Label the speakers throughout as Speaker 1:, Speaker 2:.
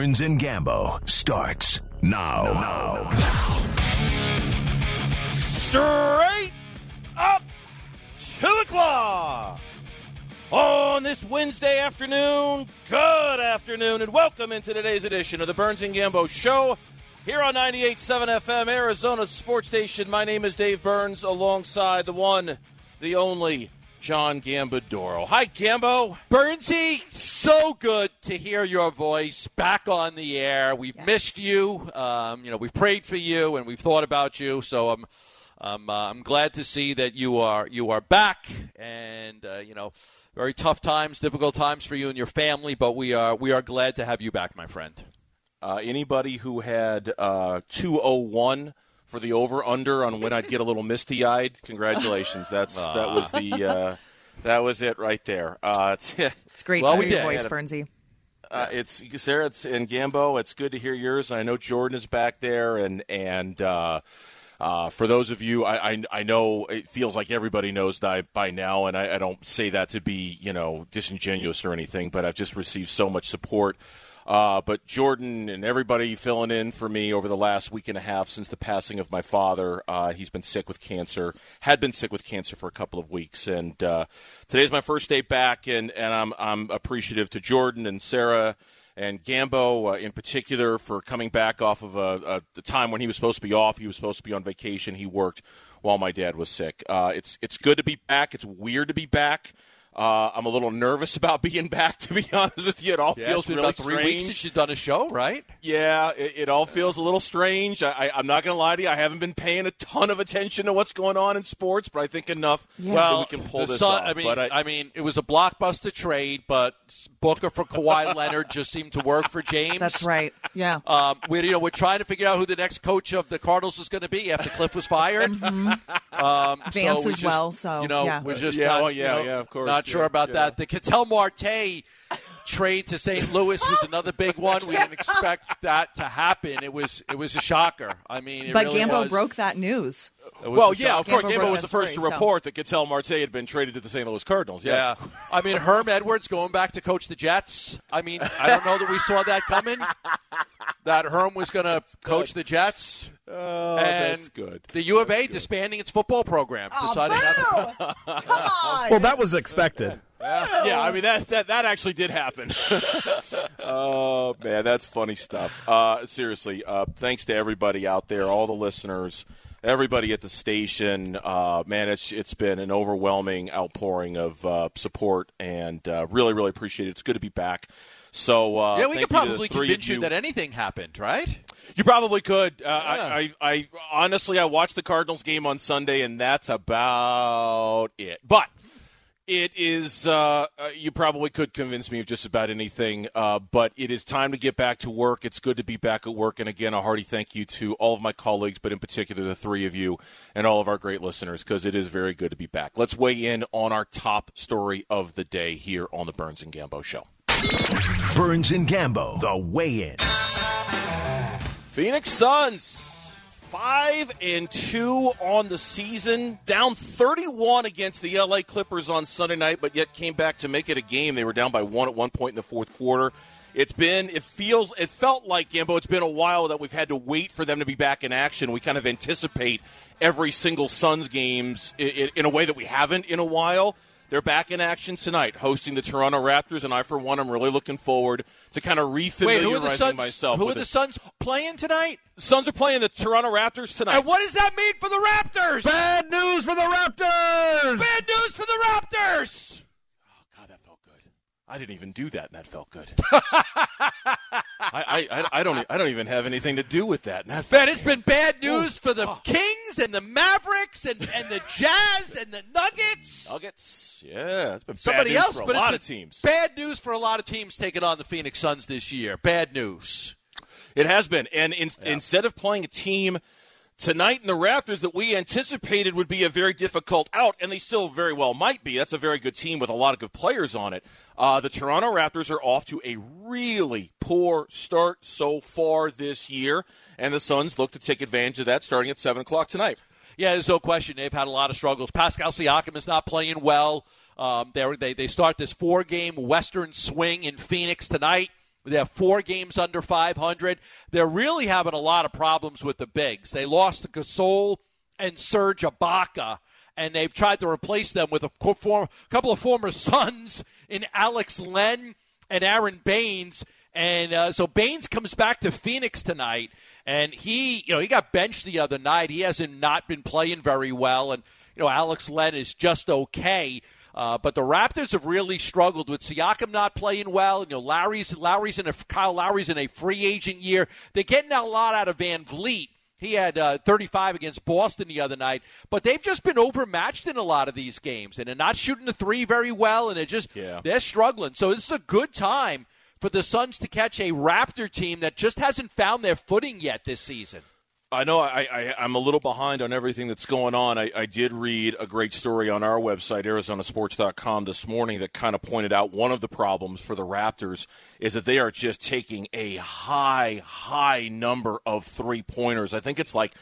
Speaker 1: Burns and Gambo starts now.
Speaker 2: Straight up 2 o'clock on this Wednesday afternoon. Good afternoon, and welcome into today's edition of the Burns and Gambo Show here on 98.7 FM, Arizona's sports station. My name is Dave Burns, alongside the one, the only, John Gambadoro. Hi, Gambo.
Speaker 3: Burnsy, so good to hear your voice back on the air. We've missed you. We've prayed for you and we've thought about you. So I'm glad to see that you are back. And very tough times, difficult times for you and your family. But we are glad to have you back, my friend.
Speaker 2: Anybody who had 201 for the over/under on when I'd get a little misty-eyed, congratulations. That was it right there.
Speaker 4: It's great to hear your voice, Burnsy.
Speaker 2: It's Sarah and Gambo. It's good to hear yours. I know Jordan is back there, and for those of you, I know it feels like everybody knows that by now, and I don't say that to be disingenuous or anything, but I've just received so much support. But Jordan and everybody filling in for me over the last week and a half since the passing of my father. He's been sick with cancer, had been sick with cancer for a couple of weeks. And today's my first day back, and I'm appreciative to Jordan and Sarah and Gambo in particular for coming back off of the time when he was supposed to be off. He was supposed to be on vacation. He worked while my dad was sick. It's good to be back. It's weird to be back. I'm a little nervous about being back, to be honest with you. It all feels really
Speaker 3: about
Speaker 2: strange.
Speaker 3: 3 weeks since you've done a show, right?
Speaker 2: Yeah, it all feels a little strange. I'm not going to lie to you. I haven't been paying a ton of attention to what's going on in sports, but I think enough that we can pull this off.
Speaker 3: I mean, it was a blockbuster trade, but Booker for Kawhi Leonard just seemed to work for James.
Speaker 4: That's right. Yeah.
Speaker 3: We're trying to figure out who the next coach of the Cardinals is going to be after Cliff was fired.
Speaker 4: Vance as well. So
Speaker 3: we're just
Speaker 2: of course.
Speaker 3: Not sure about that. The Ketel Marte trade to St. Louis was another big one. We didn't expect that to happen. It was a shocker. I mean,
Speaker 4: but
Speaker 3: really
Speaker 4: Gambo broke that news.
Speaker 2: Of course. Gambo was the first to report that Ketel Marte had been traded to the St. Louis Cardinals. Yes.
Speaker 3: Yeah. I mean, Herm Edwards going back to coach the Jets. I mean, I don't know that we saw that coming, that Herm was going to coach the Jets.
Speaker 2: Oh,
Speaker 3: and
Speaker 2: that's good.
Speaker 3: The U of A disbanding its football program. Deciding not to.
Speaker 4: Come on.
Speaker 5: Well, that was expected.
Speaker 2: Yeah, I mean, that actually did happen. Oh, man, that's funny stuff. Seriously, thanks to everybody out there, all the listeners, everybody at the station. Man, it's been an overwhelming outpouring of support, and really, really appreciate it. It's good to be back. So
Speaker 3: we could probably convince you that anything happened, right?
Speaker 2: You probably could. I honestly, I watched the Cardinals game on Sunday, and that's about it. But it is you probably could convince me of just about anything, but it is time to get back to work. It's good to be back at work. And, again, a hearty thank you to all of my colleagues, but in particular the three of you and all of our great listeners, because it is very good to be back. Let's weigh in on our top story of the day here on the Burns and Gambo Show.
Speaker 1: Burns and Gambo, the weigh-in.
Speaker 2: Phoenix Suns, 5-2 on the season, down 31 against the LA Clippers on Sunday night, but yet came back to make it a game. They were down by 1 at one point in the fourth quarter. It felt like, Gambo, it's been a while that we've had to wait for them to be back in action. We kind of anticipate every single Suns games in a way that we haven't in a while. They're back in action tonight, hosting the Toronto Raptors, and I, for one, am really looking forward to kind of refamiliarizing myself with it.
Speaker 3: Who are the Suns playing tonight?
Speaker 2: Suns are playing the Toronto Raptors tonight.
Speaker 3: And what does that mean for the Raptors?
Speaker 5: Bad news for the Raptors!
Speaker 3: Bad news for the Raptors!
Speaker 2: Oh, God, that felt good. I didn't even do that, and that felt good. I don't even have anything to do with that.
Speaker 3: Man, it's been bad news for the Kings and the Mavericks and the Jazz and the Nuggets.
Speaker 2: Yeah, it's been
Speaker 3: somebody
Speaker 2: bad news
Speaker 3: else,
Speaker 2: for
Speaker 3: but
Speaker 2: a lot of teams.
Speaker 3: Bad news for a lot of teams taking on the Phoenix Suns this year. Bad news.
Speaker 2: It has been, and instead of playing a team tonight in the Raptors that we anticipated would be a very difficult out, and they still very well might be. That's a very good team with a lot of good players on it. The Toronto Raptors are off to a really poor start so far this year, and the Suns look to take advantage of that starting at 7 o'clock tonight.
Speaker 3: Yeah, there's no question. They've had a lot of struggles. Pascal Siakam is not playing well. They start this 4-game Western swing in Phoenix tonight. They're 4 games under 500. They're really having a lot of problems with the bigs. They lost to Gasol and Serge Ibaka, and they've tried to replace them with a couple of former Suns in Alex Len and Aaron Baines. And so Baines comes back to Phoenix tonight, and he got benched the other night. He hasn't not been playing very well, and Alex Len is just okay. But the Raptors have really struggled with Siakam not playing well. Kyle Lowry's in a free agent year. They're getting a lot out of Van Vliet. He had 35 against Boston the other night. But they've just been overmatched in a lot of these games. And they're not shooting the three very well. And they're struggling. So this is a good time for the Suns to catch a Raptor team that just hasn't found their footing yet this season.
Speaker 2: I know I'm a little behind on everything that's going on. I did read a great story on our website, ArizonaSports.com, this morning that kind of pointed out one of the problems for the Raptors is that they are just taking a high number of three-pointers. I think it's like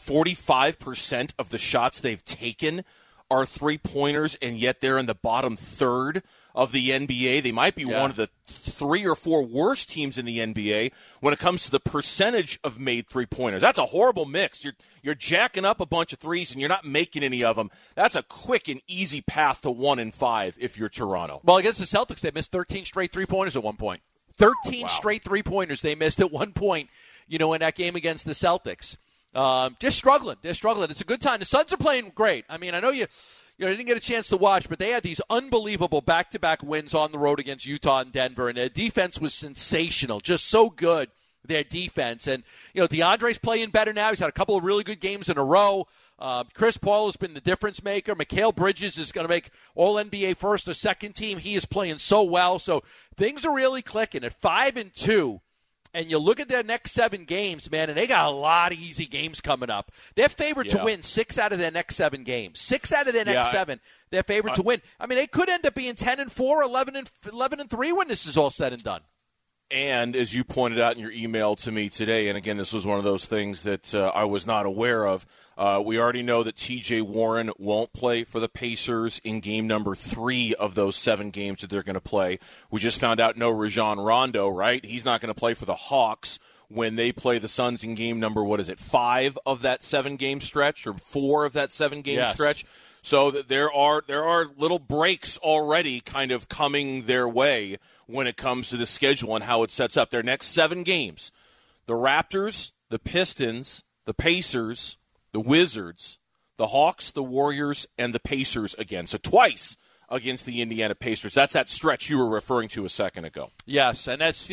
Speaker 2: 45% of the shots they've taken are three-pointers, and yet they're in the bottom third of the NBA. They might be one of the 3 or 4 worst teams in the NBA when it comes to the percentage of made three-pointers. That's a horrible mix. You're jacking up a bunch of threes and you're not making any of them. That's a quick and easy path to 1-5 if you're Toronto.
Speaker 3: Well, against the Celtics, they missed 13 straight three-pointers at one point. 13 straight three-pointers they missed at one point, in that game against the Celtics. Just struggling. They're struggling. It's a good time. The Suns are playing great. I mean, I know you didn't get a chance to watch, but they had these unbelievable back-to-back wins on the road against Utah and Denver, and their defense was sensational, just so good, their defense. And, DeAndre's playing better now. He's had a couple of really good games in a row. Chris Paul has been the difference maker. Mikal Bridges is going to make All-NBA first or second team. He is playing so well. So things are really clicking. At 5-2, and you look at their next 7 games, man, and they got a lot of easy games coming up. They're favored to win 6 out of their next 7 games. 6 out of their next 7, they're favored to win. I mean, they could end up being 10-4, 11-3 when this is all said and done.
Speaker 2: And as you pointed out in your email to me today, and again, this was one of those things that I was not aware of, we already know that T.J. Warren won't play for the Pacers in game number 3 of those 7 games that they're going to play. We just found out no Rajon Rondo, right? He's not going to play for the Hawks when they play the Suns in game number, 5 of that 7-game stretch, or 4 of that 7-game stretch. So there are little breaks already kind of coming their way when it comes to the schedule and how it sets up. Their next 7 games, the Raptors, the Pistons, the Pacers, the Wizards, the Hawks, the Warriors, and the Pacers again. So twice against the Indiana Pacers. That's that stretch you were referring to a second ago.
Speaker 3: Yes, and that's, you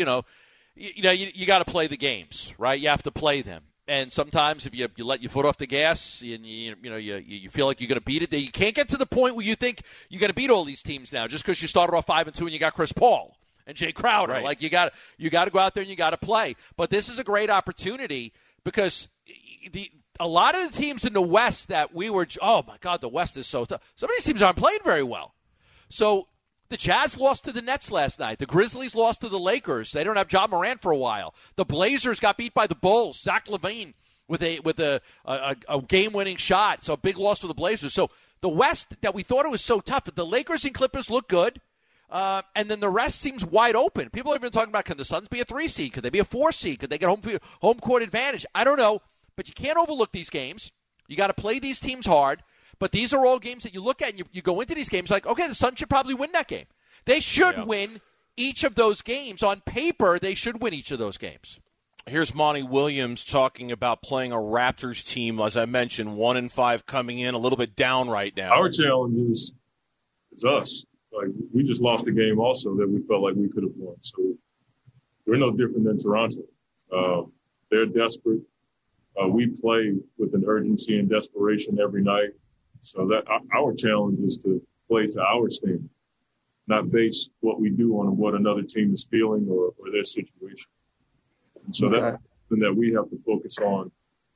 Speaker 3: got to play the games, right? You have to play them. And sometimes if you let your foot off the gas and you feel like you're going to beat it, you can't get to the point where you think you're going to beat all these teams now just because you started off 5-2 and you got Chris Paul and Jay Crowder.
Speaker 2: Right.
Speaker 3: Like you got to go out there and you got to play. But this is a great opportunity because a lot of the teams in the West that we were, oh my God, the West is so tough. Some of these teams aren't playing very well. So the Jazz lost to the Nets last night. The Grizzlies lost to the Lakers. They don't have Ja Morant for a while. The Blazers got beat by the Bulls. Zach LaVine with a game-winning shot. So a big loss for the Blazers. So the West that we thought it was so tough, but the Lakers and Clippers look good. And then the rest seems wide open. People have been talking about, can the Suns be a 3 seed? Could they be a 4 seed? Could they get home court advantage? I don't know. But you can't overlook these games. You got to play these teams hard. But these are all games that you look at and you go into these games like, okay, the Suns should probably win that game. They should win each of those games. On paper, they should win each of those games.
Speaker 2: Here's Monty Williams talking about playing a Raptors team, as I mentioned, 1-5 coming in, a little bit down right now.
Speaker 6: Our challenge is us. Like, we just lost a game also that we felt like we could have won. So we're no different than Toronto. They're desperate. We play with an urgency and desperation every night. So that our challenge is to play to our standard, not base what we do on what another team is feeling or their situation. And so that's something that we have to focus on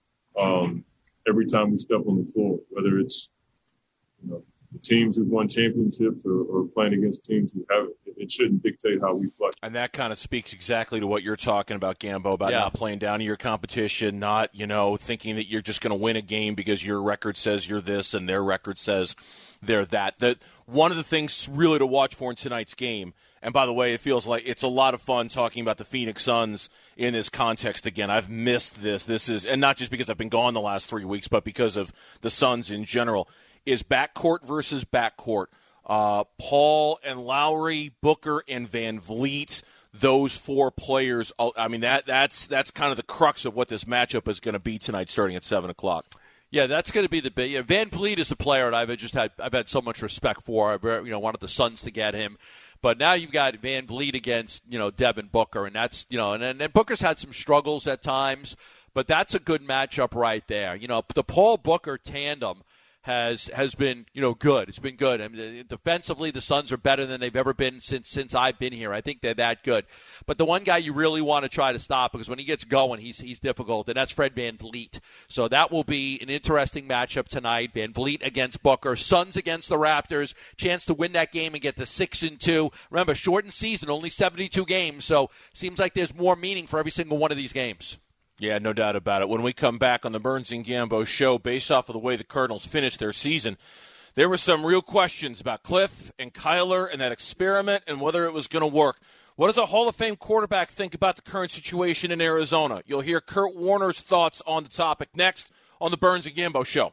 Speaker 6: every time we step on the floor, whether it's the teams who've won championships or playing against teams who haven't. It shouldn't dictate how we play.
Speaker 2: And that kind of speaks exactly to what you're talking about, Gambo, about not playing down to your competition, not, thinking that you're just going to win a game because your record says you're this and their record says they're that. One of the things really to watch for in tonight's game, And by the way, it feels like it's a lot of fun talking about the Phoenix Suns in this context again. I've missed this. This is, and not just because I've been gone the last 3 weeks, but because of the Suns in general, is backcourt versus backcourt. Paul and Lowry, Booker and Van Vliet, those four players. I mean, that's kind of the crux of what this matchup is going to be tonight starting at 7 o'clock.
Speaker 3: Yeah, that's going to be the big. Yeah, Van Vliet is a player that I've had so much respect for. I wanted the Suns to get him. But now you've got Van Vliet against, Devin Booker, and that's, and Booker's had some struggles at times, but that's a good matchup right there. The Paul Booker tandem has been, good. It's been good. I mean, defensively, the Suns are better than they've ever been since I've been here. I think they're that good. But the one guy you really want to try to stop, because when he gets going, he's difficult, and that's Fred Van Vliet. So that will be an interesting matchup tonight. Van Vliet against Booker, Suns against the Raptors, chance to win that game and get to 6-2. Remember, shortened season, only 72 games, so seems like there's more meaning for every single one of these games.
Speaker 2: Yeah, no doubt about it. When we come back on the Burns and Gambo show, based off of the way the Cardinals finished their season, there were some real questions about Cliff and Kyler and that experiment and whether it was going to work. What does a Hall of Fame quarterback think about the current situation in Arizona? You'll hear Kurt Warner's thoughts on the topic next on the Burns and Gambo show.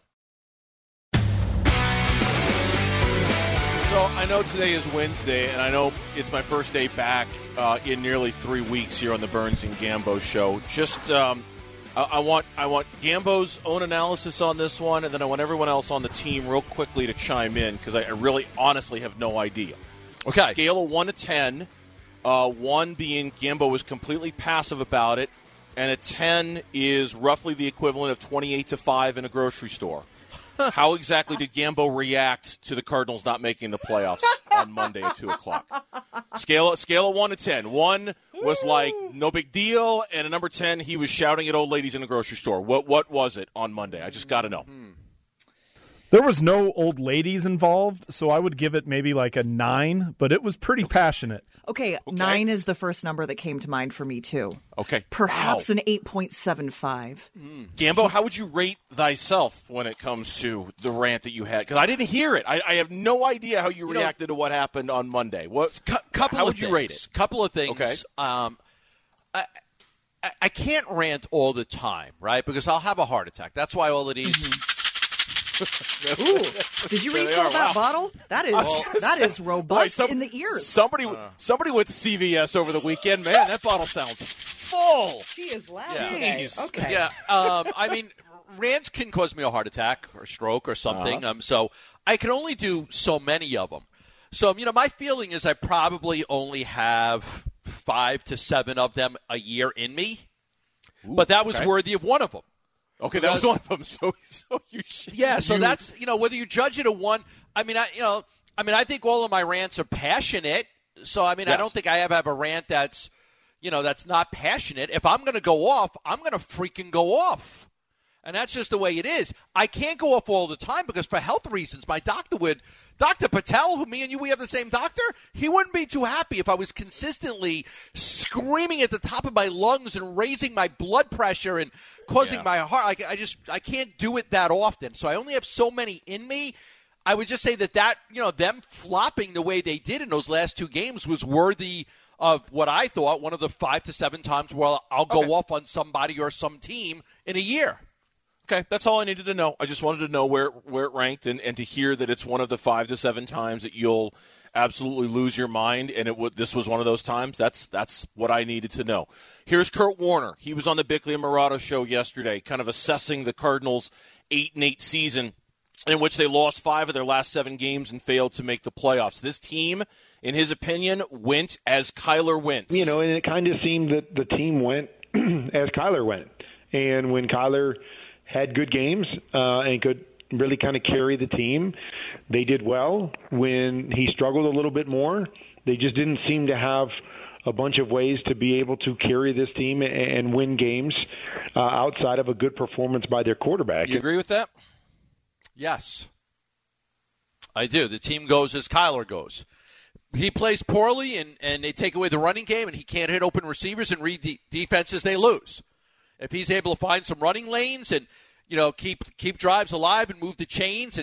Speaker 2: So I know today is Wednesday, and I know it's my first day back in nearly 3 weeks here on the Burns and Gambo show. Just I want Gambo's own analysis on this one, and then I want everyone else on the team real quickly to chime in because I really honestly have no idea.
Speaker 3: Okay.
Speaker 2: Scale of 1 to 10, 1 being Gambo was completely passive about it, and a 10 is roughly the equivalent of 28 to 5 in a grocery store. How exactly did Gambo react to the Cardinals not making the playoffs on Monday at 2 o'clock? Scale of 1 to 10. 1 was like no big deal, and a number 10, he was shouting at old ladies in the grocery store. What was it on Monday? I just got to know.
Speaker 5: There was no old ladies involved, so I would give it maybe like a 9, but it was pretty passionate.
Speaker 4: Okay, 9 is the first number that came to mind for me, too.
Speaker 2: Okay.
Speaker 4: Perhaps an 8.75.
Speaker 2: Gambo, how would you rate thyself when it comes to the rant that you had? Because I didn't hear it. I have no idea how you reacted to what happened on Monday. How would you rate it?
Speaker 3: Couple of things.
Speaker 2: Okay.
Speaker 3: I can't rant all the time, right? Because I'll have a heart attack. That's why all it is.
Speaker 4: Ooh, did you refill that bottle? That is robust in the ears.
Speaker 2: Somebody went to CVS over the weekend. Man, that bottle sounds full.
Speaker 4: She is loud.
Speaker 2: Yeah.
Speaker 4: Okay.
Speaker 3: Yeah. I mean, rants can cause me a heart attack or a stroke or something. So I can only do so many of them. So, my feeling is I probably only have 5 to 7 of them a year in me. Ooh, but that was worthy of one of them.
Speaker 2: Okay, that was one of them. So you should.
Speaker 3: Yeah, so that's, whether you judge it a 1, I think all of my rants are passionate. So, I don't think I ever have a rant that's, that's not passionate. If I'm going to go off, I'm going to freaking go off. And that's just the way it is. I can't go off all the time because for health reasons, my doctor would, Dr. Patel, who me and you, we have the same doctor, he wouldn't be too happy if I was consistently screaming at the top of my lungs and raising my blood pressure and causing my heart. I can't do it that often. So I only have so many in me. I would just say that them flopping the way they did in those last 2 games was worthy of what I thought one of the 5 to 7 times where I'll go off on somebody or some team in a year.
Speaker 2: Okay, that's all I needed to know. I just wanted to know where it ranked and to hear that it's one of the 5 to 7 times that you'll absolutely lose your mind, and this was one of those times. That's what I needed to know. Here's Kurt Warner. He was on the Bickley and Murata show yesterday, kind of assessing the Cardinals' 8-8 season in which they lost 5 of their last 7 games and failed to make the playoffs. This team, in his opinion, went as Kyler went.
Speaker 7: And it kind of seemed that the team went as Kyler went. And when Kyler had good games and could really kind of carry the team, they did well. When he struggled a little bit more, they just didn't seem to have a bunch of ways to be able to carry this team and win games outside of a good performance by their quarterback.
Speaker 2: You agree with that?
Speaker 3: Yes, I do. The team goes as Kyler goes. He plays poorly, and they take away the running game, and he can't hit open receivers and read defenses, they lose. If he's able to find some running lanes and, keep drives alive and move the chains and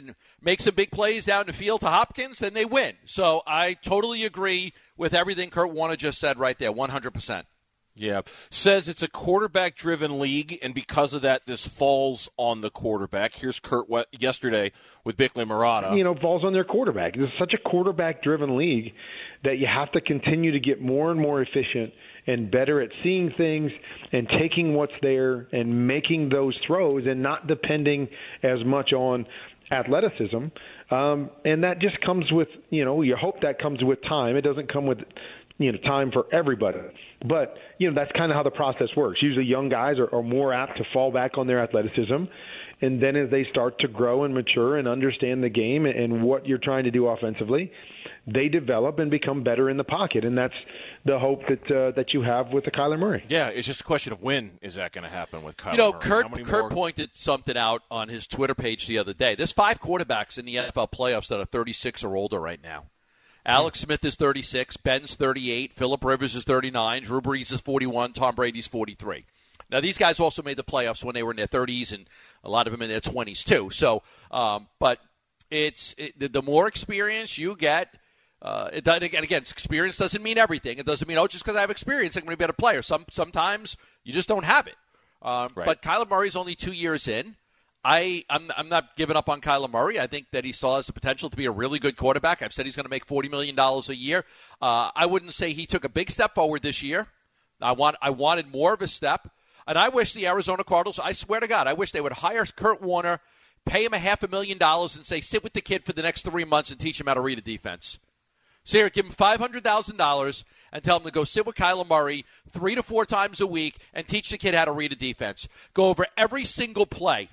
Speaker 3: make some big plays down the field to Hopkins, then they win. So I totally agree with everything Kurt Warner just said right there, 100%.
Speaker 2: Yeah. Says it's a quarterback-driven league, and because of that, this falls on the quarterback. Here's Kurt yesterday with Bickley Marotta.
Speaker 7: Falls on their quarterback. This is such a quarterback-driven league that you have to continue to get more and more efficient and better at seeing things and taking what's there and making those throws and not depending as much on athleticism. And that just comes with, you hope that comes with time. It doesn't come with time for everybody. But, that's kind of how the process works. Usually young guys are more apt to fall back on their athleticism. And then as they start to grow and mature and understand the game and what you're trying to do offensively, they develop and become better in the pocket. And that's the hope that you have with the Kyler Murray.
Speaker 2: Yeah, it's just a question of when is that going to happen with Kyler Murray.
Speaker 3: Kurt pointed something out on his Twitter page the other day. There's 5 quarterbacks in the NFL playoffs that are 36 or older right now. Alex Smith is 36, Ben's 38, Phillip Rivers is 39, Drew Brees is 41, Tom Brady's 43. Now, these guys also made the playoffs when they were in their 30s, and a lot of them in their 20s too. So, but the more experience you get, again, experience doesn't mean everything. It doesn't mean, just because I have experience, I'm going to be a better player. Sometimes you just don't have it.
Speaker 2: Right.
Speaker 3: But Kyler Murray's only 2 years in. I'm not giving up on Kyler Murray. I think that he still has the potential to be a really good quarterback. I've said he's going to make $40 million a year. I wouldn't say he took a big step forward this year. I wanted more of a step. And I wish the Arizona Cardinals, I swear to God, I wish they would hire Kurt Warner, pay him $500,000 and say, sit with the kid for the next 3 months and teach him how to read a defense. So give him $500,000 and tell him to go sit with Kyler Murray 3 to 4 times a week and teach the kid how to read a defense. Go over every single play,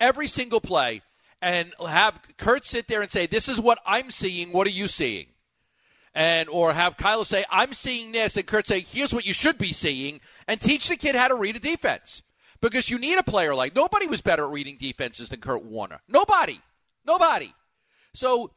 Speaker 3: and have Kurt sit there and say, this is what I'm seeing, what are you seeing? Or have Kyler say, I'm seeing this, and Kurt say, here's what you should be seeing, and teach the kid how to read a defense. Because you need a player nobody was better at reading defenses than Kurt Warner. Nobody. So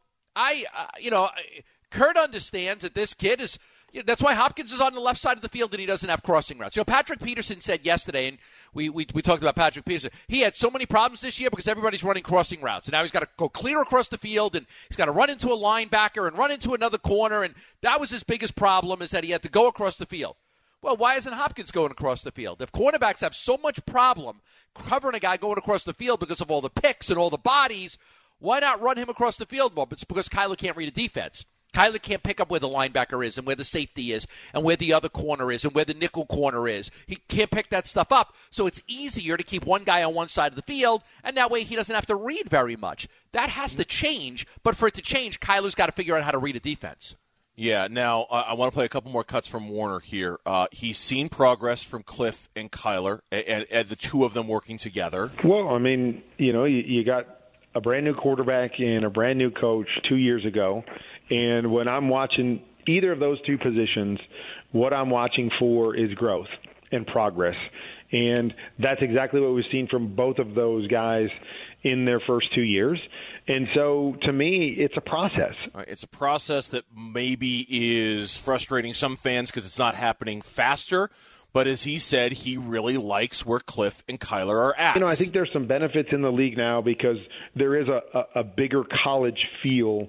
Speaker 3: Kurt understands that this kid is, that's why Hopkins is on the left side of the field and he doesn't have crossing routes. Patrick Peterson said yesterday, and we talked about Patrick Peterson, he had so many problems this year because everybody's running crossing routes. And now he's got to go clear across the field, and he's got to run into a linebacker and run into another corner. And that was his biggest problem, is that he had to go across the field. Well, why isn't Hopkins going across the field? If cornerbacks have so much problem covering a guy going across the field because of all the picks and all the bodies, why not run him across the field more? It's because Kyler can't read a defense. Kyler can't pick up where the linebacker is and where the safety is and where the other corner is and where the nickel corner is. He can't pick that stuff up. So it's easier to keep one guy on one side of the field, and that way he doesn't have to read very much. That has to change, but for it to change, Kyler's got to figure out how to read a defense.
Speaker 2: Yeah, now I want to play a couple more cuts from Warner here. He's seen progress from Cliff and Kyler, and the two of them working together.
Speaker 7: Well, I mean, you got a brand-new quarterback and a brand-new coach 2 years ago. And when I'm watching either of those two positions, what I'm watching for is growth and progress. And that's exactly what we've seen from both of those guys in their first 2 years. And so, to me, it's a process.
Speaker 2: It's a process that maybe is frustrating some fans because it's not happening faster. But as he said, he really likes where Cliff and Kyler are at.
Speaker 7: I think there's some benefits in the league now because there is a bigger college feel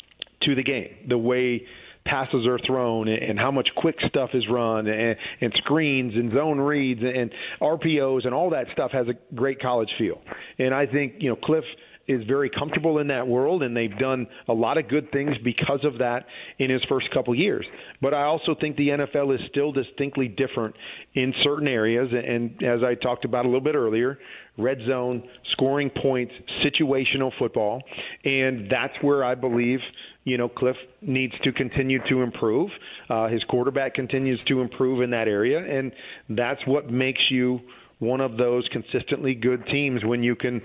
Speaker 7: to the game, the way passes are thrown and how much quick stuff is run and screens and zone reads and RPOs and all that stuff has a great college feel. And I think, Cliff is very comfortable in that world, and they've done a lot of good things because of that in his first couple years. But I also think the NFL is still distinctly different in certain areas, and as I talked about a little bit earlier, red zone, scoring points, situational football, and that's where I believe Cliff needs to continue to improve. His quarterback continues to improve in that area, and that's what makes you one of those consistently good teams when you can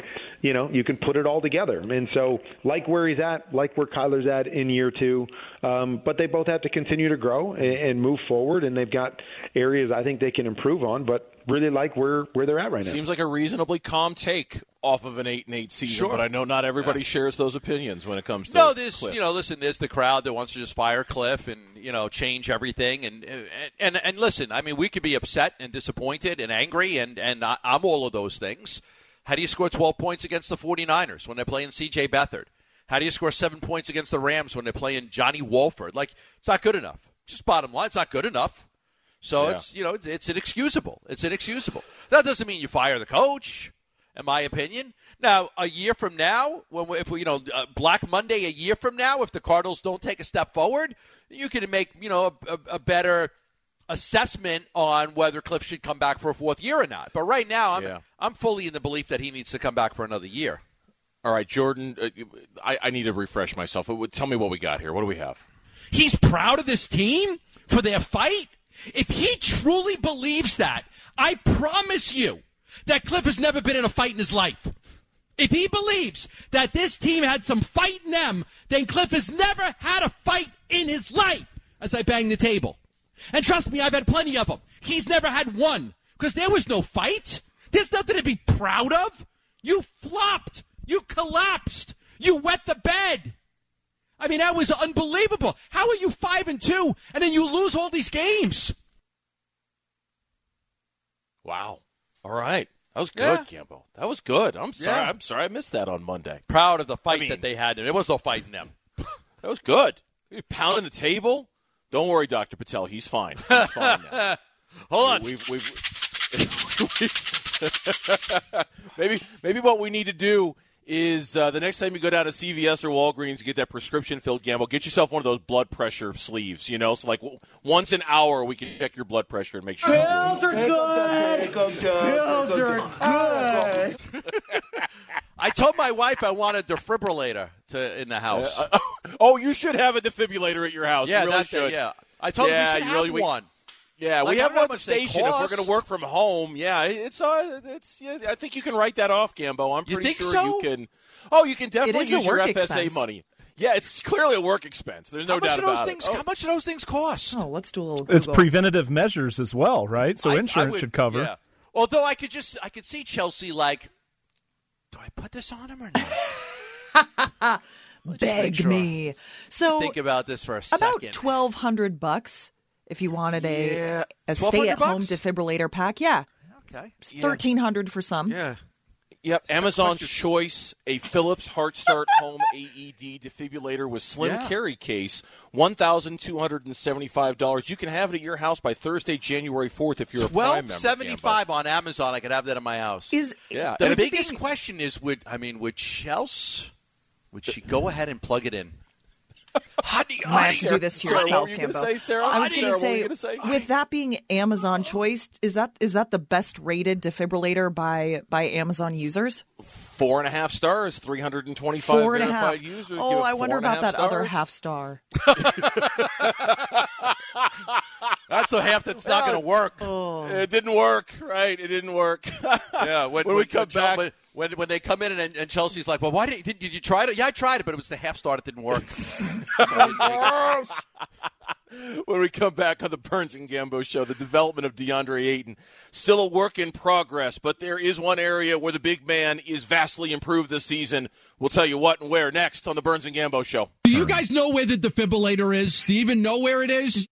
Speaker 7: put it all together. And so, like where he's at, like where Kyler's at in year 2, but they both have to continue to grow and move forward, and they've got areas I think they can improve on, but really like where they're at right now.
Speaker 2: Seems like a reasonably calm take off of an 8-8 season,
Speaker 3: sure.
Speaker 2: But I know not everybody shares those opinions when it comes to
Speaker 3: there's
Speaker 2: Cliff.
Speaker 3: Listen, there's the crowd that wants to just fire Cliff and change everything, and listen, I mean, we could be upset and disappointed and angry, and I'm all of those things. How do you score 12 points against the 49ers when they're playing C.J. Beathard? How do you score 7 points against the Rams when they're playing Johnny Wolford? Like, it's not good enough. Just bottom line, it's not good enough. So it's inexcusable. It's inexcusable. That doesn't mean you fire the coach, in my opinion. Now, a year from now, Black Monday a year from now, if the Cardinals don't take a step forward, you can make, a better assessment on whether Cliff should come back for a fourth year or not. But right now, I'm fully in the belief that he needs to come back for another year.
Speaker 2: All right, Jordan, I need to refresh myself. Tell me what we got here. What do we have?
Speaker 8: He's proud of this team for their fight? If he truly believes that, I promise you that Cliff has never been in a fight in his life. If he believes that this team had some fight in them, then Cliff has never had a fight in his life, as I bang the table. And trust me, I've had plenty of them. He's never had one, because there was no fight. There's nothing to be proud of. You flopped. You collapsed. You wet the bed. I mean, that was unbelievable. How are you 5-2, and then you lose all these games?
Speaker 2: Wow. All right. That was good, Gambo. That was good. I'm sorry.
Speaker 3: Yeah.
Speaker 2: I'm sorry I missed that on Monday.
Speaker 3: Proud of the fight that they had. There was no fight in them.
Speaker 2: That was good. You're pounding the table. Don't worry, Dr. Patel. He's fine. He's fine now.
Speaker 3: Hold on.
Speaker 2: Maybe what we need to do is the next time you go down to CVS or Walgreens to get that prescription filled, Gamble, get yourself one of those blood pressure sleeves, So like once an hour we can check your blood pressure and make sure
Speaker 9: Pills are good. Pills are good.
Speaker 3: I told my wife I want a defibrillator in the house.
Speaker 2: You should have a defibrillator at your house.
Speaker 3: Yeah,
Speaker 2: you really should.
Speaker 3: I told her we should have one.
Speaker 2: Yeah,
Speaker 3: Like,
Speaker 2: we have
Speaker 3: I don't know
Speaker 2: one at
Speaker 3: how
Speaker 2: the
Speaker 3: much they
Speaker 2: station if we're
Speaker 3: cost.
Speaker 2: going to work from home. Yeah, it's I think you can write that off, Gambo. I'm pretty sure
Speaker 3: so?
Speaker 2: you can. Oh, you can definitely use your FSA
Speaker 4: expense.
Speaker 2: money. Yeah, it's clearly a work expense. There's no doubt about it.
Speaker 3: How much do those things cost?
Speaker 4: Oh, let's do a little Google.
Speaker 5: It's preventative measures as well, right? So insurance should cover.
Speaker 3: Yeah. Although I could see Chelsea like, do I put this on him or not?
Speaker 4: Beg me. So
Speaker 3: think about this for a second.
Speaker 4: About $1,200 if you wanted a stay-at-home defibrillator pack. Yeah.
Speaker 3: Okay.
Speaker 4: It's $1,300 for some.
Speaker 3: Yeah.
Speaker 2: Yep, Amazon's Choice, a Philips HeartStart home AED defibrillator with slim carry case, $1,275. You can have it at your house by Thursday, January 4th if you're a Prime member.
Speaker 3: $12.75 on Amazon. I could have that in my house. The biggest question is, would Chelsea, would she go ahead and plug it in?
Speaker 4: You have to do this to yourself,
Speaker 2: what were you
Speaker 4: Cambo.
Speaker 2: Say, Sarah?
Speaker 4: I was going
Speaker 2: to say,
Speaker 4: with that being Amazon Choice, is that the best rated defibrillator by Amazon users?
Speaker 2: 4.5 stars, 325 verified users.
Speaker 4: Oh, I wonder about that other half star.
Speaker 3: That's the half that's not going to work.
Speaker 4: Oh.
Speaker 2: It didn't work, right? It didn't work.
Speaker 3: Yeah, when we come back. When they come in and Chelsea's like, well, why did you try it? Yeah, I tried it, but it was the half star that didn't work.
Speaker 2: When we come back on the Burns and Gambo show, the development of DeAndre Ayton, still a work in progress, but there is one area where the big man is vastly improved this season. We'll tell you what and where next on the Burns and Gambo show.
Speaker 8: Do you guys know where the defibrillator is? Do you even know where it is?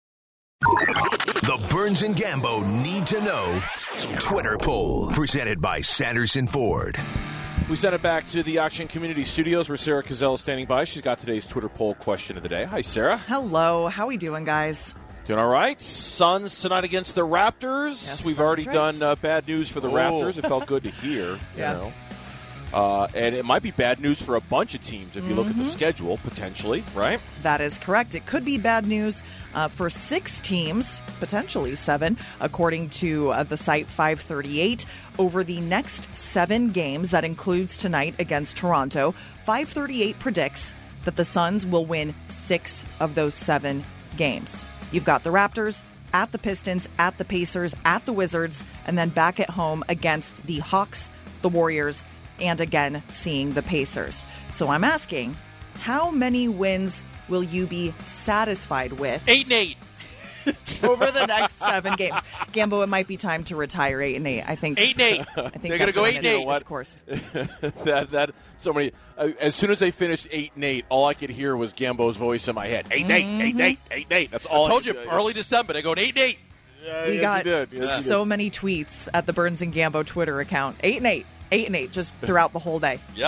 Speaker 1: The Burns and Gambo Need to Know Twitter poll, presented by Sanderson Ford.
Speaker 2: We sent it back to the Auction Community Studios where Sarah Cazell is standing by. She's got today's Twitter poll question of the day. Hi, Sarah.
Speaker 4: Hello. How we doing, guys?
Speaker 2: Doing all right. Suns tonight against the Raptors.
Speaker 4: Yes,
Speaker 2: We've already
Speaker 4: right.
Speaker 2: done bad news for the Raptors. It felt good to hear.
Speaker 4: Yeah.
Speaker 2: And it might be bad news for a bunch of teams if you look at the schedule, potentially, right?
Speaker 4: That is correct. It could be bad news for 6 teams, potentially 7, according to the site 538. Over the next 7 games, that includes tonight against Toronto, 538 predicts that the Suns will win 6 of those 7 games. You've got the Raptors at the Pistons, at the Pacers, at the Wizards, and then back at home against the Hawks, the Warriors, and again seeing the Pacers. So I'm asking, how many wins will you be satisfied with
Speaker 3: 8-8
Speaker 4: over the next 7 games? Gambo, it might be time to retire 8-8. I think
Speaker 3: 8-8.
Speaker 4: I think
Speaker 3: They're going to go 8-8.
Speaker 4: Of course.
Speaker 2: that so many. As soon as they finished 8-8, all I could hear was Gambo's voice in my head. 8-8, 8-8, 8-8. That's all.
Speaker 3: I told you early December. They're going 8-8.
Speaker 4: We got so many tweets at the Burns and Gambo Twitter account. 8-8. 8-8 just throughout the whole day.
Speaker 3: Yep.
Speaker 4: Yeah.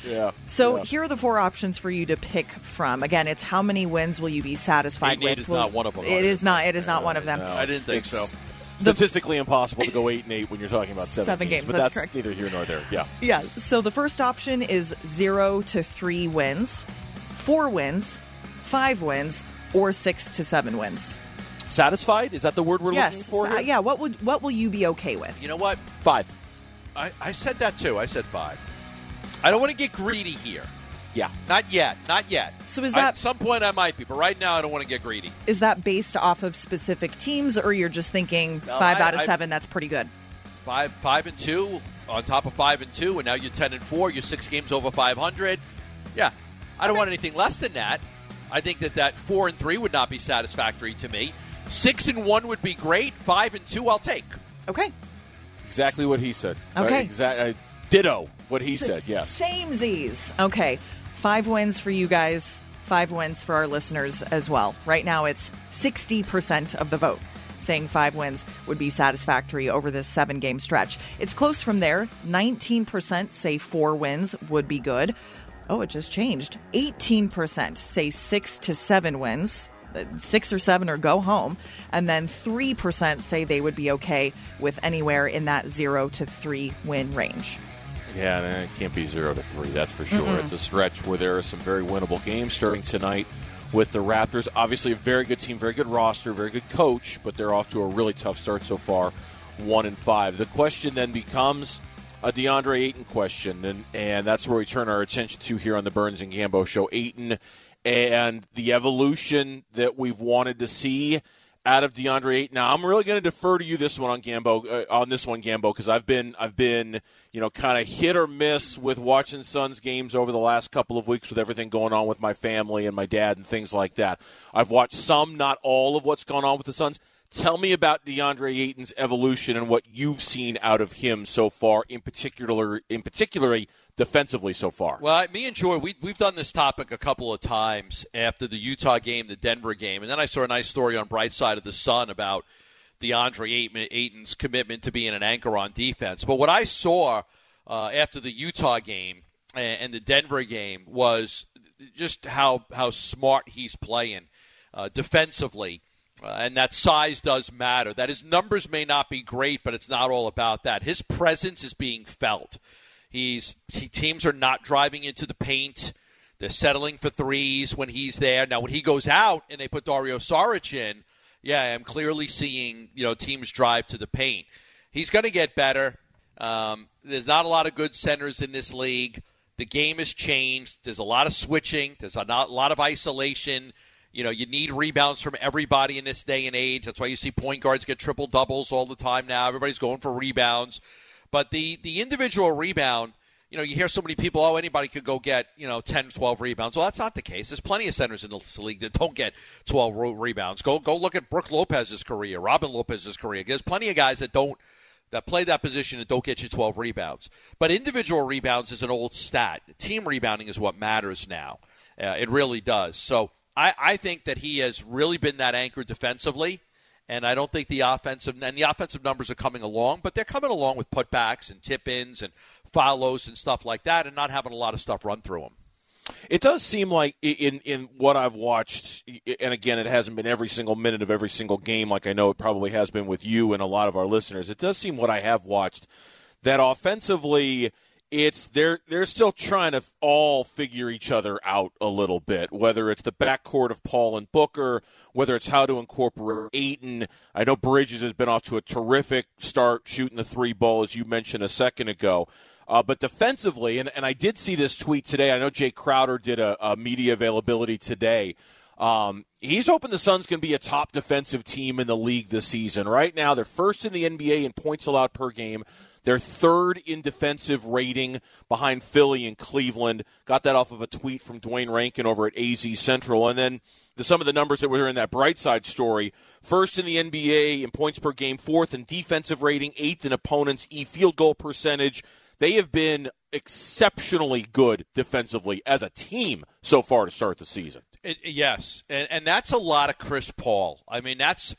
Speaker 2: Yeah.
Speaker 4: So here are the 4 options for you to pick from. Again, it's how many wins will you be satisfied
Speaker 3: 8-8
Speaker 4: with?
Speaker 3: is not one of them.
Speaker 4: It is not. It is not one of them.
Speaker 2: No,
Speaker 3: I didn't think so.
Speaker 2: Statistically impossible to go 8-8 when you're talking about 7
Speaker 4: games.
Speaker 2: But
Speaker 4: That's
Speaker 2: that's
Speaker 4: correct.
Speaker 2: neither here nor there. Yeah.
Speaker 4: Yeah. So the first option is 0 to 3 wins, 4 wins, 5 wins, or 6 to 7 wins.
Speaker 2: Satisfied? Is that the word we're looking
Speaker 4: Yes.
Speaker 2: for here?
Speaker 4: Yeah. What will you be okay with?
Speaker 3: You know what?
Speaker 2: 5.
Speaker 3: I said that too. I said 5. I don't want to get greedy here.
Speaker 2: Yeah.
Speaker 3: Not yet. Not yet.
Speaker 4: So is that-
Speaker 3: At some point I might be, but right now I don't want to get greedy.
Speaker 4: Is that based off of specific teams, or you're just thinking
Speaker 3: No,
Speaker 4: 5 out of 7? That's pretty good.
Speaker 3: 5-2 on top of 5-2, and now you're 10-4. You're 6 games over 500. Yeah, I don't want anything less than that. I think that 4-3 would not be satisfactory to me. 6-1 would be great. 5-2, I'll take.
Speaker 4: Okay.
Speaker 2: Exactly what he said.
Speaker 4: Okay.
Speaker 2: Ditto what he said, yes.
Speaker 4: Same Z's. Okay. 5 wins for you guys, 5 wins for our listeners as well. Right now it's 60% of the vote saying 5 wins would be satisfactory over this 7-game stretch. It's close from there. 19% say 4 wins would be good. Oh, it just changed. 18% say 6 to 7 wins. 6 or 7 or go home. And then 3% say they would be okay with anywhere in that 0 to 3 win range.
Speaker 2: Yeah, it can't be 0 to 3, that's for sure. It's a stretch where there are some very winnable games starting tonight with the Raptors. Obviously a very good team, very good roster, very good coach, but they're off to a really tough start so far, 1-5. The question then becomes a DeAndre Ayton question, and that's where we turn our attention to here on the Burns and Gambo Show. Ayton and the evolution that we've wanted to see out of DeAndre Ayton. Now, I'm really going to defer to you this one on Gambo, because I've been, kind of hit or miss with watching Suns games over the last couple of weeks with everything going on with my family and my dad and things like that. I've watched some, not all, of what's gone on with the Suns. Tell me about DeAndre Ayton's evolution and what you've seen out of him so far, in particularly defensively so far.
Speaker 3: Well, me and Joy, we've done this topic a couple of times after the Utah game, the Denver game, and then I saw a nice story on Bright Side of the Sun about DeAndre Ayton's commitment to being an anchor on defense. But what I saw after the Utah game and the Denver game was just how smart he's playing defensively. And that size does matter. That his numbers may not be great, but it's not all about that. His presence is being felt. Teams are not driving into the paint. They're settling for threes when he's there. Now, when he goes out and they put Dario Saric in, yeah, I'm clearly seeing teams drive to the paint. He's going to get better. There's not a lot of good centers in this league. The game has changed. There's a lot of switching. There's a lot of isolation. You need rebounds from everybody in this day and age. That's why you see point guards get triple doubles all the time now. Everybody's going for rebounds. But the individual rebound, you hear so many people, anybody could go get, 10, 12 rebounds. Well, that's not the case. There's plenty of centers in the league that don't get 12 rebounds. Go look at Brook Lopez's career, Robin Lopez's career. There's plenty of guys that play that position and don't get you 12 rebounds. But individual rebounds is an old stat. Team rebounding is what matters now. It really does. So I think that he has really been that anchor defensively, and I don't think the offensive numbers are coming along, but they're coming along with putbacks and tip-ins and fouls and stuff like that, and not having a lot of stuff run through them.
Speaker 2: It does seem like in what I've watched, and again, it hasn't been every single minute of every single game like I know it probably has been with you and a lot of our listeners. It does seem what I have watched that offensively they're still trying to all figure each other out a little bit, whether it's the backcourt of Paul and Booker, whether it's how to incorporate Ayton. I know Bridges has been off to a terrific start shooting the 3 ball, as you mentioned a second ago. But defensively, and I did see this tweet today. I know Jay Crowder did a media availability today. He's hoping the Suns can be a top defensive team in the league this season. Right now, they're first in the NBA in points allowed per game. They're third in defensive rating behind Philly and Cleveland. Got that off of a tweet from Dwayne Rankin over at AZ Central. And then some of the numbers that were in that Brightside story. First in the NBA in points per game, fourth in defensive rating, eighth in opponents' field goal percentage. They have been exceptionally good defensively as a team so far to start the season.
Speaker 3: Yes, and that's a lot of Chris Paul. I mean, that's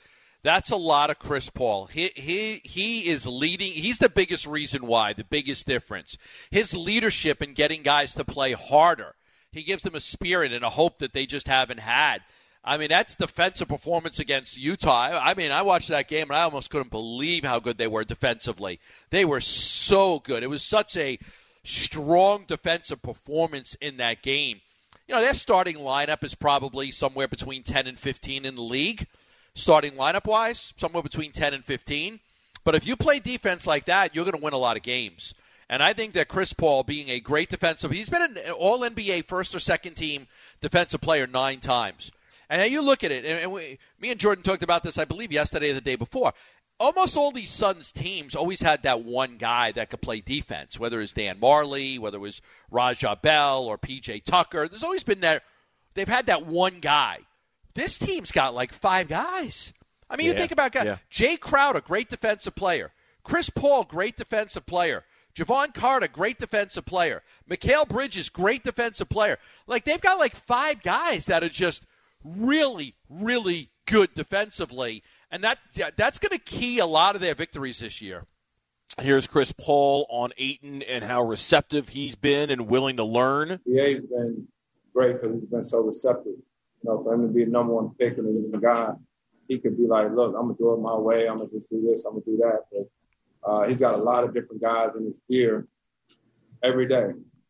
Speaker 3: That's a lot of Chris Paul. He is leading. He's the biggest reason why, the biggest difference. His leadership in getting guys to play harder. He gives them a spirit and a hope that they just haven't had. I mean, that's defensive performance against Utah. I mean, I watched that game, and I almost couldn't believe how good they were defensively. They were so good. It was such a strong defensive performance in that game. You know, their starting lineup is probably somewhere between 10 and 15 in the league. Starting lineup-wise, somewhere between 10 and 15. But if you play defense like that, you're going to win a lot of games. And I think that Chris Paul, being a great defensive, he's been an All-NBA first or second team defensive player 9 times. And now you look at it, and me and Jordan talked about this, I believe, yesterday or the day before. Almost all these Suns teams always had that one guy that could play defense, whether it's Dan Marley, whether it was Raja Bell or P.J. Tucker. There's always been that. They've had that one guy. This team's got like 5 guys. I mean, you think about guys. Yeah. Jay Crowder, great defensive player. Chris Paul, great defensive player. Javon Carter, great defensive player. Mikal Bridges, great defensive player. Like, they've got like 5 guys that are just really, really good defensively. And that's going to key a lot of their victories this year.
Speaker 2: Here's Chris Paul on Ayton and how receptive he's been and willing to learn.
Speaker 10: Yeah, he's been great because he's been so receptive. You know, for him to be a number 1 pick and even a guy, he could be like, look, I'm going to do it my way. I'm going to just do this. I'm going to do that. But he's got a lot of different guys in his ear every day.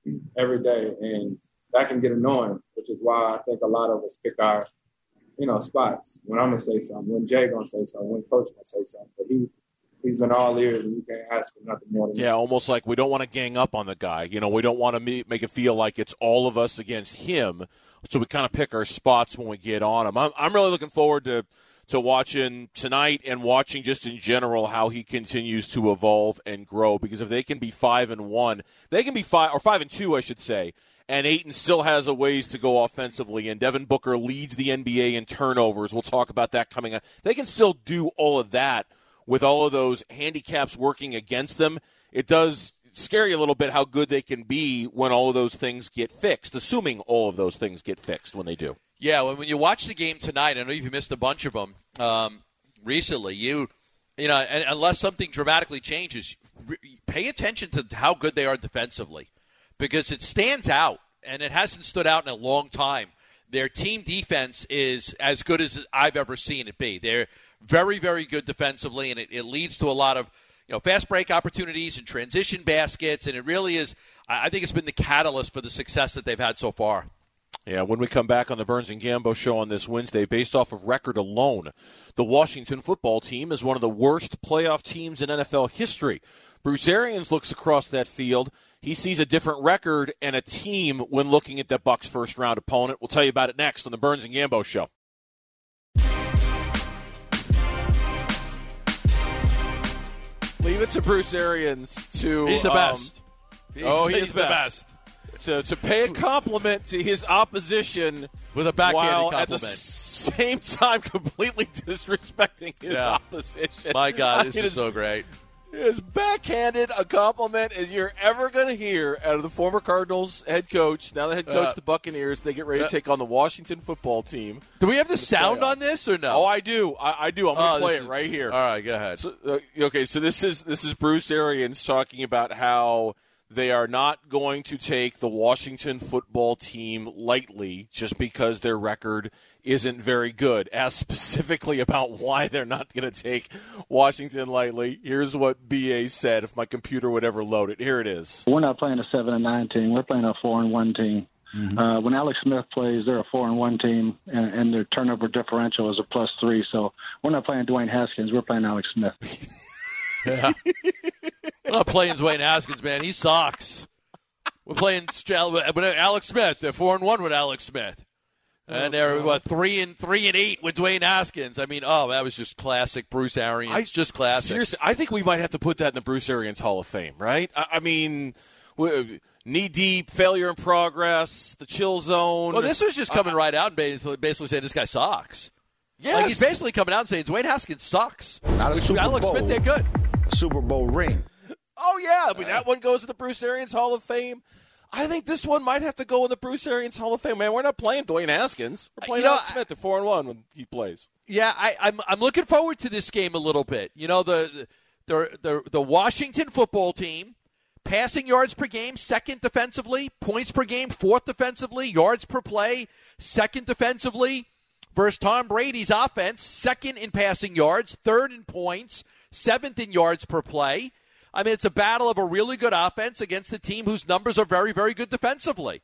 Speaker 10: And that can get annoying, which is why I think a lot of us pick our, spots. When I'm going to say something, when Jay going to say something, when Coach going to say something. But he's been all ears, and you can't ask for nothing more than that.
Speaker 2: Almost like we don't want to gang up on the guy. You know, we don't want to make it feel like it's all of us against him. So we kind of pick our spots when we get on him. I'm really looking forward to watching tonight and watching just in general how he continues to evolve and grow. Because if they can be 5-1, they can be 5-2, I should say. And Ayton still has a ways to go offensively. And Devin Booker leads the NBA in turnovers. We'll talk about that coming up. They can still do all of that with all of those handicaps working against them. It does scare you a little bit how good they can be when all of those things get fixed, assuming all of those things get fixed when they do.
Speaker 3: Yeah, when you watch the game tonight, I know you've missed a bunch of them recently. You know, and unless something dramatically changes, pay attention to how good they are defensively, because it stands out, and it hasn't stood out in a long time. Their team defense is as good as I've ever seen it be. They're very, very good defensively, and it leads to a lot of fast break opportunities and transition baskets, and it really is. I think it's been the catalyst for the success that they've had so far.
Speaker 2: Yeah, when we come back on the Burns and Gambo show on this Wednesday, based off of record alone, the Washington football team is one of the worst playoff teams in NFL history. Bruce Arians looks across that field. He sees a different record and a team when looking at the Bucs' first-round opponent. We'll tell you about it next on the Burns and Gambo show. Leave it to Bruce Arians to...
Speaker 3: He's the best.
Speaker 2: He's the best. To pay a compliment to his opposition
Speaker 3: with a backhanded compliment.
Speaker 2: At the same time completely disrespecting his opposition.
Speaker 3: My God, this is so great.
Speaker 2: As backhanded a compliment as you're ever going to hear out of the former Cardinals head coach, now the head coach of the Buccaneers. They get ready to take on the Washington football team.
Speaker 3: Do we have the sound on this or no?
Speaker 2: Oh, I do. I do. I'm going to play it right here.
Speaker 3: All right, go ahead.
Speaker 2: So, so this is Bruce Arians talking about how they are not going to take the Washington football team lightly just because their record isn't very good. Asked specifically about why they're not going to take Washington lightly. Here's what B.A. said, if my computer would ever load it. Here it is.
Speaker 11: We're not playing a 7-9 team. We're playing a 4-1 team. Mm-hmm. When Alex Smith plays, they're a 4-1 team, and their turnover differential is a +3. So we're not playing Dwayne Haskins. We're playing Alex Smith.
Speaker 3: Yeah. We're not playing Dwayne Haskins, man. He sucks. We're playing Alex Smith. They're 4-1 with Alex Smith. And they're 3-8 with Dwayne Haskins. I mean, that was just classic Bruce Arians. Just classic.
Speaker 2: Seriously, I think we might have to put that in the Bruce Arians Hall of Fame, right? I mean, knee deep, failure in progress, the chill zone.
Speaker 3: Well, this was just coming right out and basically saying this guy sucks.
Speaker 2: Yes.
Speaker 3: Like, he's basically coming out and saying Dwayne Haskins sucks.
Speaker 12: Not a Super
Speaker 3: Alex
Speaker 12: Bowl.
Speaker 3: Smith, they're good.
Speaker 12: A Super Bowl ring.
Speaker 2: Oh, yeah. I mean, that one goes to the Bruce Arians Hall of Fame. I think this one might have to go in the Bruce Arians Hall of Fame. Man, we're not playing Dwayne Haskins. We're playing Alex Smith at 4-1 when he plays.
Speaker 3: Yeah, I'm looking forward to this game a little bit. You know, the Washington football team, passing yards per game, second defensively, points per game, fourth defensively, yards per play, second defensively, versus Tom Brady's offense, second in passing yards, third in points, seventh in yards per play. I mean, it's a battle of a really good offense against the team whose numbers are very, very good defensively.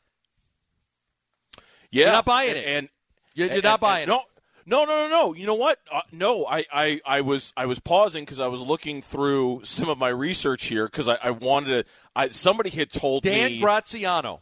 Speaker 2: Yeah.
Speaker 3: You're not buying it.
Speaker 2: And
Speaker 3: you're not buying it.
Speaker 2: No. You know what? No, I was pausing because I was looking through some of my research here because I wanted to. Somebody had told me.
Speaker 3: Dan Graziano,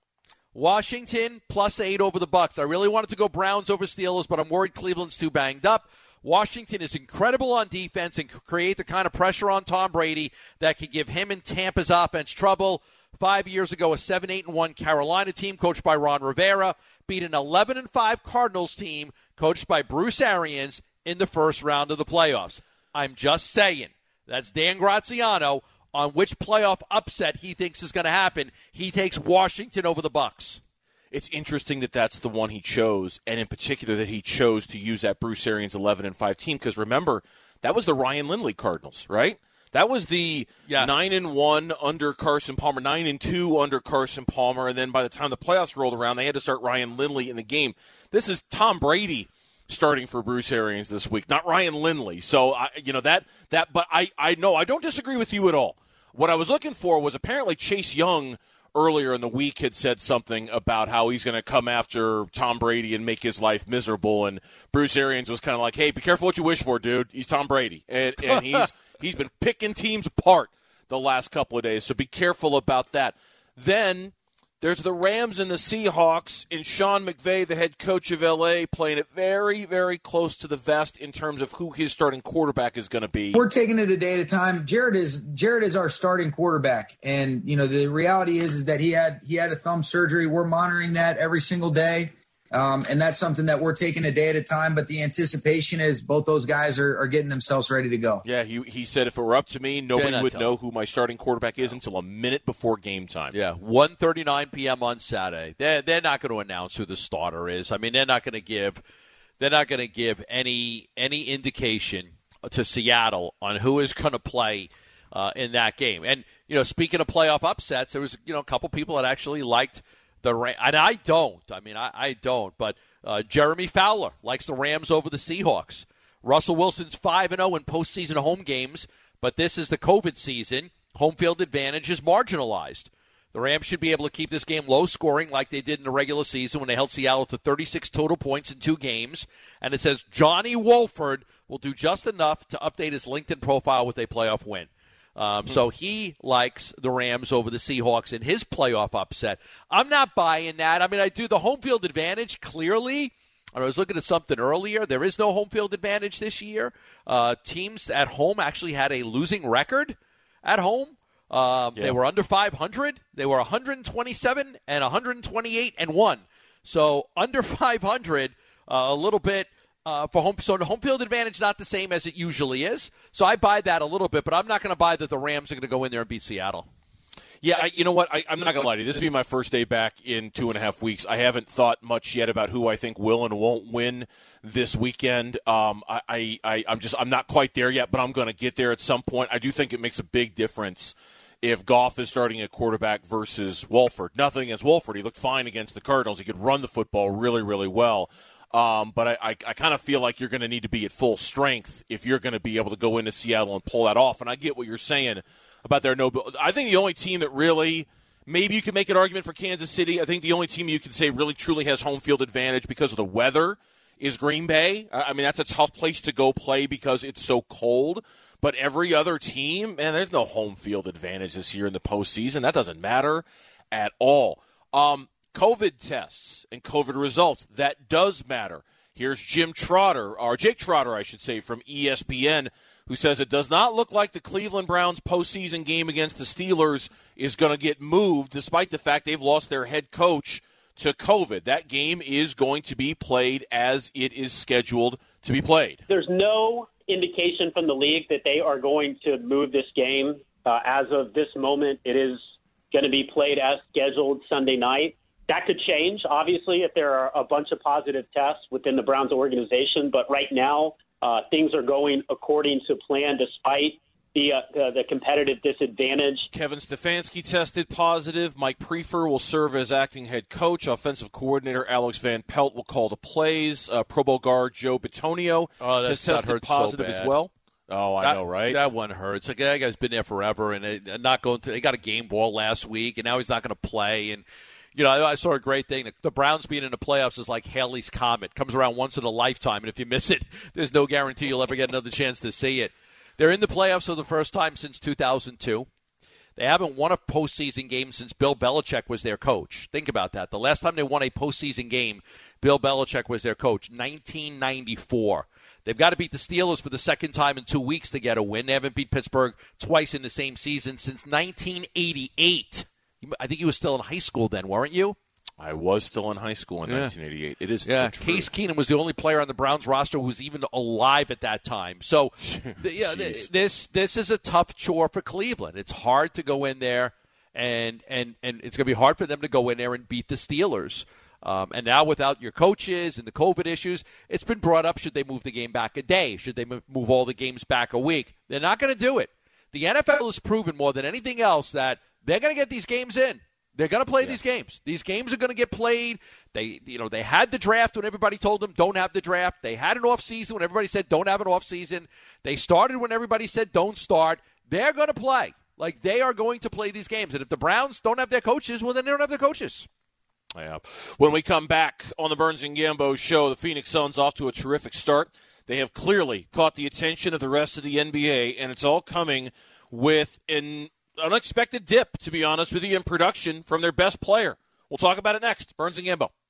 Speaker 3: Washington +8 over the Bucs. I really wanted to go Browns over Steelers, but I'm worried Cleveland's too banged up. Washington is incredible on defense and create the kind of pressure on Tom Brady that could give him and Tampa's offense trouble. 5 years ago, a 7-8-1 Carolina team coached by Ron Rivera beat an 11-5 Cardinals team coached by Bruce Arians in the first round of the playoffs. I'm just saying. That's Dan Graziano on which playoff upset he thinks is going to happen. He takes Washington over the Bucs.
Speaker 2: It's interesting that that's the one he chose, and in particular that he chose to use that Bruce Arians 11-5 team, because remember, that was the Ryan Lindley Cardinals, right? That was the 9-1 under Carson Palmer, 9-2 under Carson Palmer, and then by the time the playoffs rolled around, they had to start Ryan Lindley in the game. This is Tom Brady starting for Bruce Arians this week, not Ryan Lindley. So, but I know, I don't disagree with you at all. What I was looking for was apparently Chase Young earlier in the week had said something about how he's going to come after Tom Brady and make his life miserable, and Bruce Arians was kind of like, hey, be careful what you wish for, dude. He's Tom Brady, and he's been picking teams apart the last couple of days, so be careful about that. Then there's the Rams and the Seahawks, and Sean McVay, the head coach of L.A., playing it very, very close to the vest in terms of who his starting quarterback is going to be.
Speaker 12: We're taking it a day at a time. Jared is our starting quarterback, and the reality is that he had a thumb surgery. We're monitoring that every single day, and that's something that we're taking a day at a time. But the anticipation is both those guys are getting themselves ready to go.
Speaker 2: Yeah, he said if it were up to me, nobody would know who my starting quarterback is until a minute before game time.
Speaker 3: Yeah, 1:39 p.m. on Saturday. They're not going to announce who the starter is. I mean, they're not going to give any indication to Seattle on who is going to play in that game. And speaking of playoff upsets, there was a couple people that actually liked the Rams, and I don't. I mean, I don't. But Jeremy Fowler likes the Rams over the Seahawks. Russell Wilson's 5-0 in postseason home games, but this is the COVID season. Home field advantage is marginalized. The Rams should be able to keep this game low scoring like they did in the regular season when they held Seattle to 36 total points in 2 games. And it says Johnny Wolford will do just enough to update his LinkedIn profile with a playoff win. So he likes the Rams over the Seahawks in his playoff upset. I'm not buying that. I mean, I do the home field advantage clearly. I was looking at something earlier. There is no home field advantage this year. Teams at home actually had a losing record at home. They were under 500. They were 127 and 128 and 1. So under 500, a little bit. For home, so the home field advantage not the same as it usually is. So I buy that a little bit, but I'm not going to buy that the Rams are going to go in there and beat Seattle.
Speaker 2: Yeah, you know what? I'm not going to lie to you. This will be my first day back in 2.5 weeks. I haven't thought much yet about who I think will and won't win this weekend. I'm not quite there yet, but I'm going to get there at some point. I do think it makes a big difference if Goff is starting a quarterback versus Wolford. Nothing against Wolford. He looked fine against the Cardinals. He could run the football really, really well. But I kind of feel like you're going to need to be at full strength if you're going to be able to go into Seattle and pull that off. And I get what you're saying about their no. I think the only team that really, maybe you could make an argument for Kansas City. I think the only team you could say really truly has home field advantage because of the weather is Green Bay. I mean, that's a tough place to go play because it's so cold. But every other team, man, there's no home field advantage this year in the postseason. That doesn't matter at all. COVID tests and COVID results, that does matter. Here's Jake Trotter, I should say, from ESPN, who says it does not look like the Cleveland Browns postseason game against the Steelers is going to get moved, despite the fact they've lost their head coach to COVID. That game is going to be played as it is scheduled to be played.
Speaker 13: There's no indication from the league that they are going to move this game. As of this moment, it is going to be played as scheduled Sunday night. That could change, obviously, if there are a bunch of positive tests within the Browns organization. But right now, things are going according to plan despite the competitive disadvantage.
Speaker 2: Kevin Stefanski tested positive. Mike Prefer will serve as acting head coach. Offensive coordinator Alex Van Pelt will call the plays. Pro Bowl guard Joe Bitonio has tested positive as well. Oh, I know, right?
Speaker 3: That one hurts. Like, that guy's been there forever, and they got a game ball last week, and now he's not going to play. And I saw a great thing. The Browns being in the playoffs is like Halley's Comet. Comes around once in a lifetime, and if you miss it, there's no guarantee you'll ever get another chance to see it. They're in the playoffs for the first time since 2002. They haven't won a postseason game since Bill Belichick was their coach. Think about that. The last time they won a postseason game, Bill Belichick was their coach, 1994. They've got to beat the Steelers for the second time in 2 weeks to get a win. They haven't beat Pittsburgh twice in the same season since 1988. I think you were still in high school then, weren't you?
Speaker 2: I was still in high school in 1988. It is
Speaker 3: the
Speaker 2: truth.
Speaker 3: Case Keenum was the only player on the Browns roster who was even alive at that time. So, this is a tough chore for Cleveland. It's hard to go in there, and it's going to be hard for them to go in there and beat the Steelers. And now without your coaches and the COVID issues, it's been brought up, should they move the game back a day? Should they move all the games back a week? They're not going to do it. The NFL has proven more than anything else that they're going to get these games in. They're going to play these games. These games are going to get played. They had the draft when everybody told them don't have the draft. They had an off season when everybody said don't have an off season. They started when everybody said don't start. They're going to play. Like, they are going to play these games. And if the Browns don't have their coaches, well, then they don't have their coaches.
Speaker 2: Yeah. When we come back on the Burns and Gambo show, the Phoenix Suns off to a terrific start. They have clearly caught the attention of the rest of the NBA, and it's all coming with an unexpected dip, to be honest with you, in production from their best player. We'll talk about it next. Burns and Gambo.